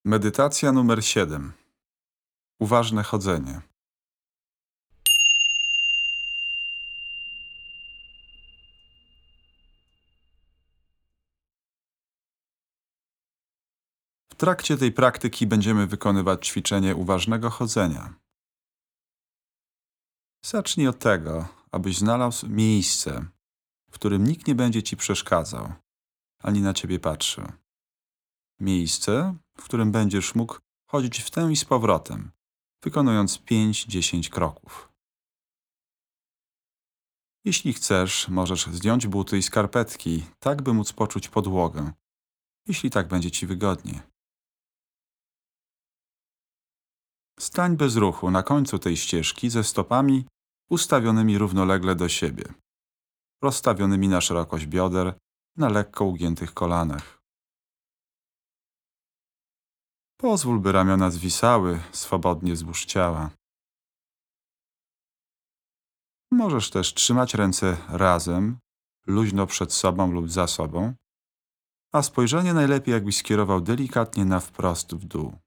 Medytacja numer 7. Uważne chodzenie. W trakcie tej praktyki będziemy wykonywać ćwiczenie uważnego chodzenia. Zacznij od tego, abyś znalazł miejsce, w którym nikt nie będzie ci przeszkadzał, ani na ciebie patrzył. Miejsce, w którym będziesz mógł chodzić w tę i z powrotem, wykonując 5-10 kroków. Jeśli chcesz, możesz zdjąć buty i skarpetki, tak by móc poczuć podłogę, jeśli tak będzie ci wygodnie. Stań bez ruchu na końcu tej ścieżki ze stopami ustawionymi równolegle do siebie, rozstawionymi na szerokość bioder, na lekko ugiętych kolanach. Pozwól, by ramiona zwisały swobodnie wzdłuż ciała. Możesz też trzymać ręce razem, luźno przed sobą lub za sobą, a spojrzenie najlepiej jakbyś skierował delikatnie na wprost w dół.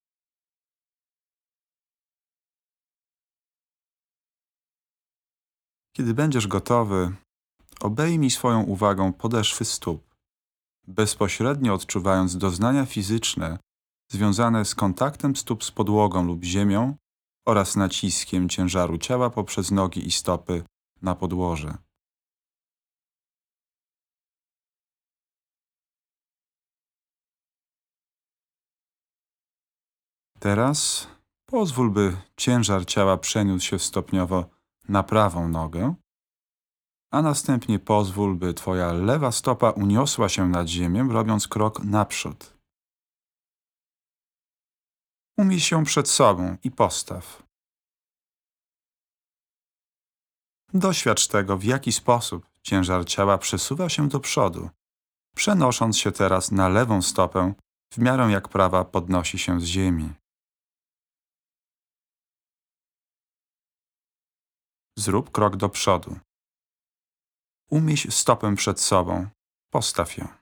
Kiedy będziesz gotowy, obejmij swoją uwagą podeszwy stóp, bezpośrednio odczuwając doznania fizyczne związane z kontaktem stóp z podłogą lub ziemią oraz naciskiem ciężaru ciała poprzez nogi i stopy na podłoże. Teraz pozwól, by ciężar ciała przeniósł się stopniowo na prawą nogę, a następnie pozwól, by twoja lewa stopa uniosła się nad ziemię, robiąc krok naprzód. Umieść ją przed sobą i postaw. Doświadcz tego, w jaki sposób ciężar ciała przesuwa się do przodu, przenosząc się teraz na lewą stopę, w miarę jak prawa podnosi się z ziemi. Zrób krok do przodu. Umieść stopę przed sobą. Postaw ją.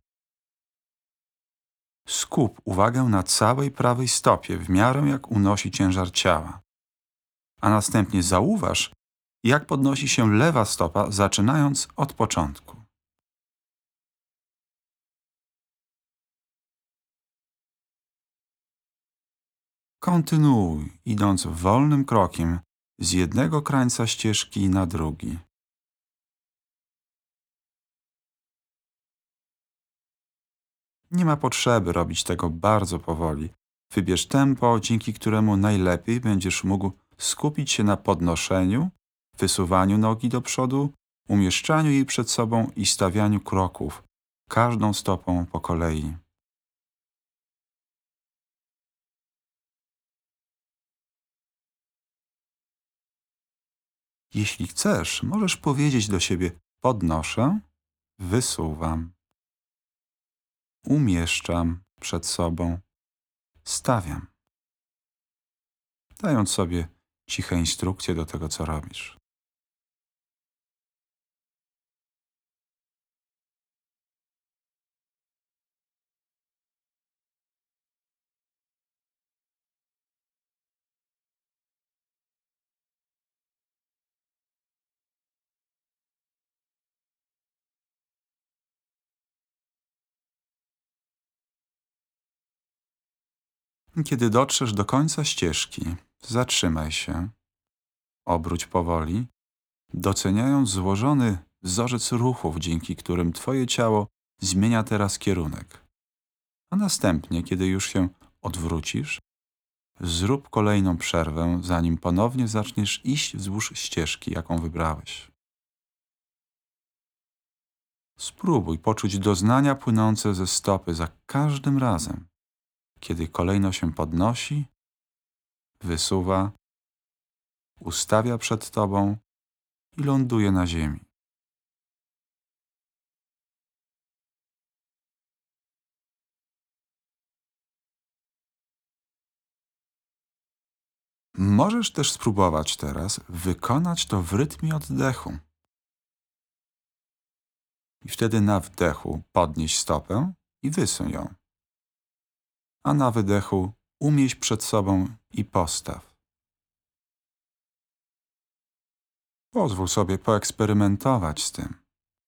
Skup uwagę na całej prawej stopie, w miarę jak unosi ciężar ciała. A następnie zauważ, jak podnosi się lewa stopa, zaczynając od początku. Kontynuuj, idąc wolnym krokiem z jednego krańca ścieżki na drugi. Nie ma potrzeby robić tego bardzo powoli. Wybierz tempo, dzięki któremu najlepiej będziesz mógł skupić się na podnoszeniu, wysuwaniu nogi do przodu, umieszczaniu jej przed sobą i stawianiu kroków, każdą stopą po kolei. Jeśli chcesz, możesz powiedzieć do siebie: podnoszę, wysuwam, umieszczam przed sobą, stawiam, dając sobie ciche instrukcje do tego, co robisz. Kiedy dotrzesz do końca ścieżki, zatrzymaj się, obróć powoli, doceniając złożony wzorzec ruchów, dzięki którym twoje ciało zmienia teraz kierunek. A następnie, kiedy już się odwrócisz, zrób kolejną przerwę, zanim ponownie zaczniesz iść wzdłuż ścieżki, jaką wybrałeś. Spróbuj poczuć doznania płynące ze stopy za każdym razem, kiedy kolejno się podnosi, wysuwa, ustawia przed tobą i ląduje na ziemi. Możesz też spróbować teraz wykonać to w rytmie oddechu. I wtedy na wdechu podnieś stopę i wysuń ją. a na wydechu umieść przed sobą i postaw. Pozwól sobie poeksperymentować z tym.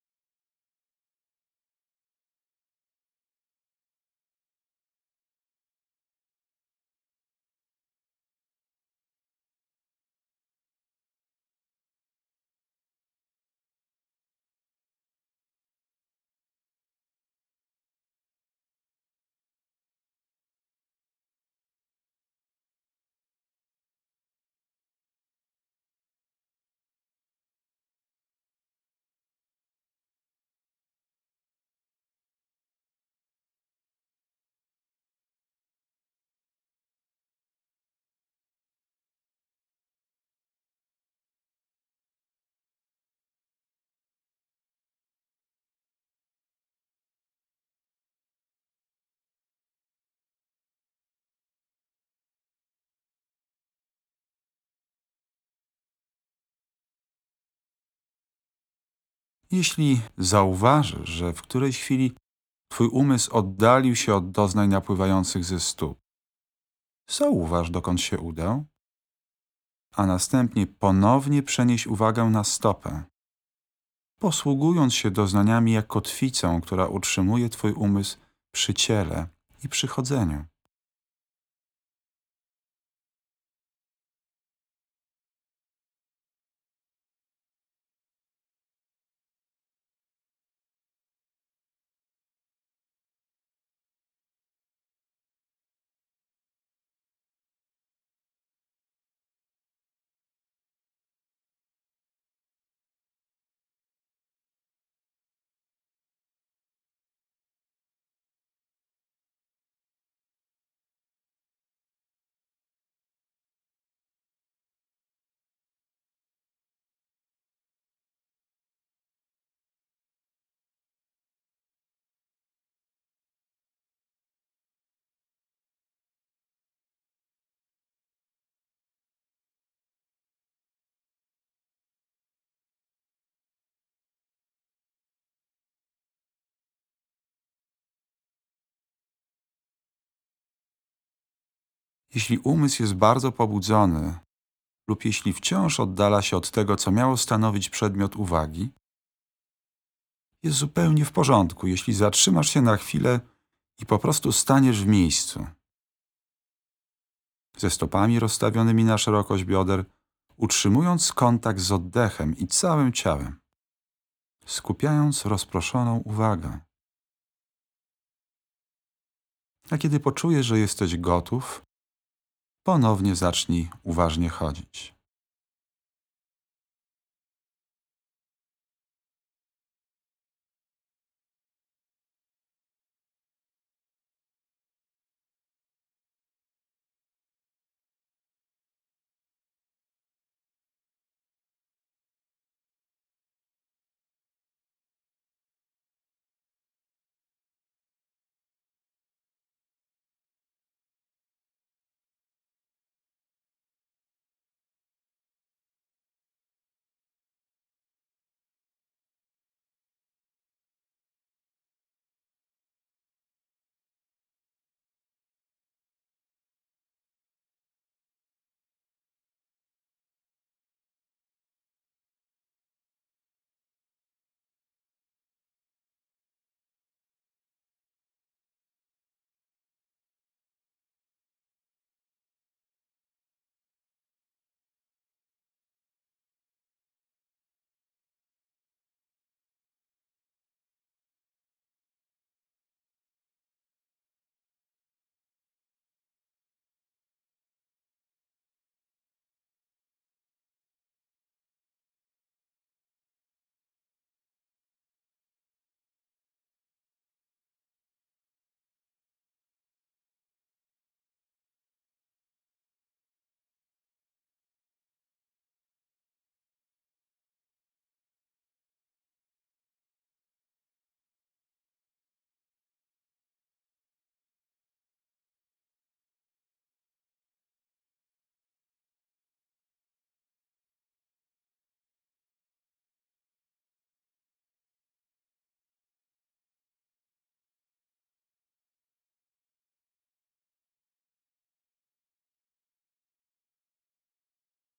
Jeśli zauważysz, że w którejś chwili twój umysł oddalił się od doznań napływających ze stóp, zauważ, dokąd się udał, a następnie ponownie przenieś uwagę na stopę, posługując się doznaniami jak kotwicą, która utrzymuje twój umysł przy ciele i przy chodzeniu. Jeśli umysł jest bardzo pobudzony lub jeśli wciąż oddala się od tego, co miało stanowić przedmiot uwagi, jest zupełnie w porządku, jeśli zatrzymasz się na chwilę i po prostu staniesz w miejscu, ze stopami rozstawionymi na szerokość bioder, utrzymując kontakt z oddechem i całym ciałem, skupiając rozproszoną uwagę. A kiedy poczujesz, że jesteś gotów, ponownie zacznij uważnie chodzić.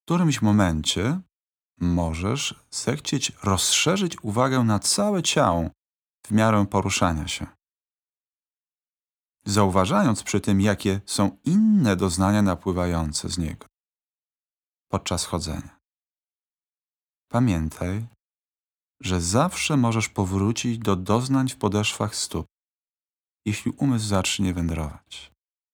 którymś momencie możesz zechcieć rozszerzyć uwagę na całe ciało w miarę poruszania się, zauważając przy tym, jakie są inne doznania napływające z niego podczas chodzenia. Pamiętaj, że zawsze możesz powrócić do doznań w podeszwach stóp, jeśli umysł zacznie wędrować.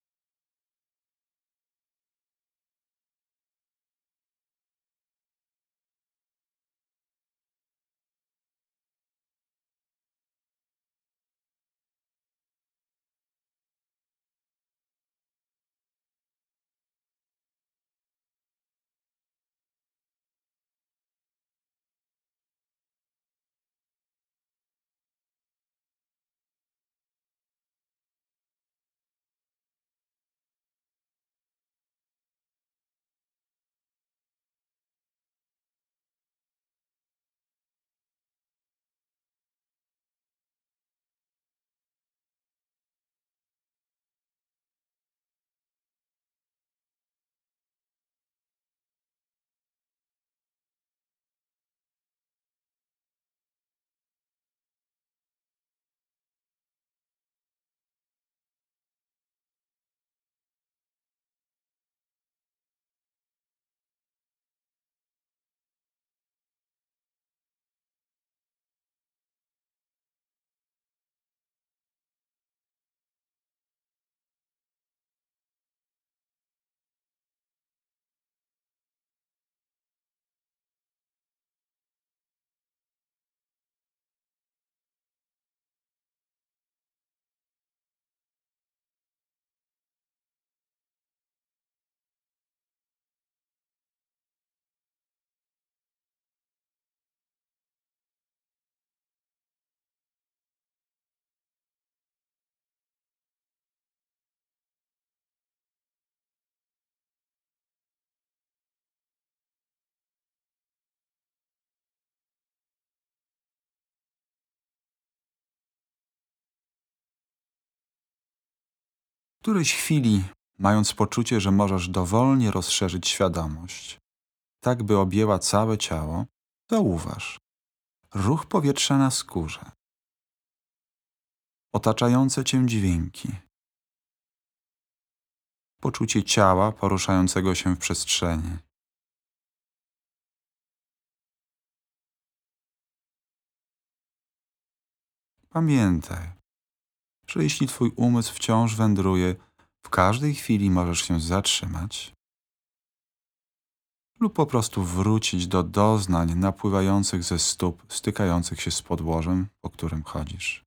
W którejś chwili, mając poczucie, że możesz dowolnie rozszerzyć świadomość, tak by objęła całe ciało, zauważ ruch powietrza na skórze, otaczające cię dźwięki, poczucie ciała poruszającego się w przestrzeni. Pamiętaj, że jeśli twój umysł wciąż wędruje, w każdej chwili możesz się zatrzymać lub po prostu wrócić do doznań napływających ze stóp, stykających się z podłożem, po którym chodzisz.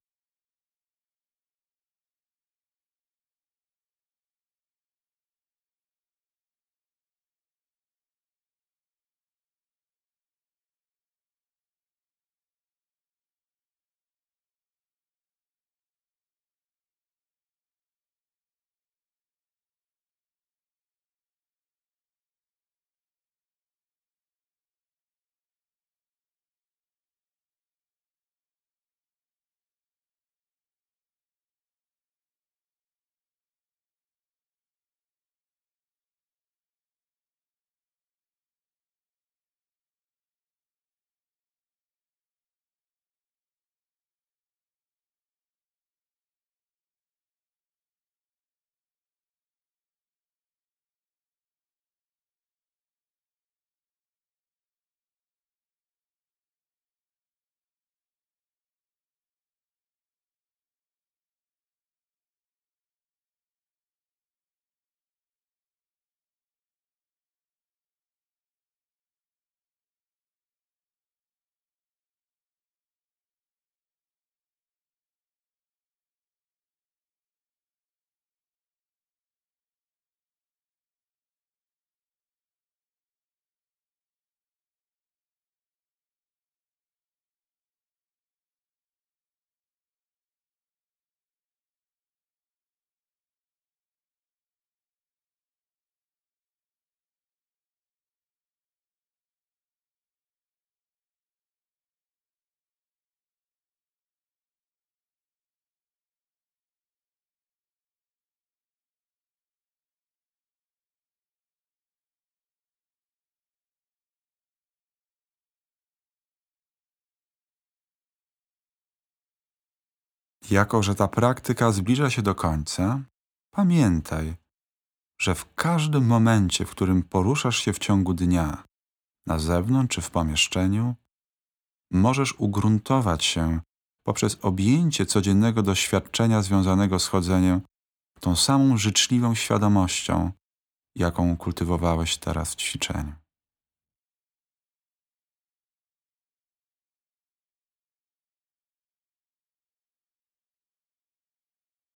Jako że ta praktyka zbliża się do końca, pamiętaj, że w każdym momencie, w którym poruszasz się w ciągu dnia, na zewnątrz czy w pomieszczeniu, możesz ugruntować się poprzez objęcie codziennego doświadczenia związanego z chodzeniem tą samą życzliwą świadomością, jaką kultywowałeś teraz w ćwiczeniu.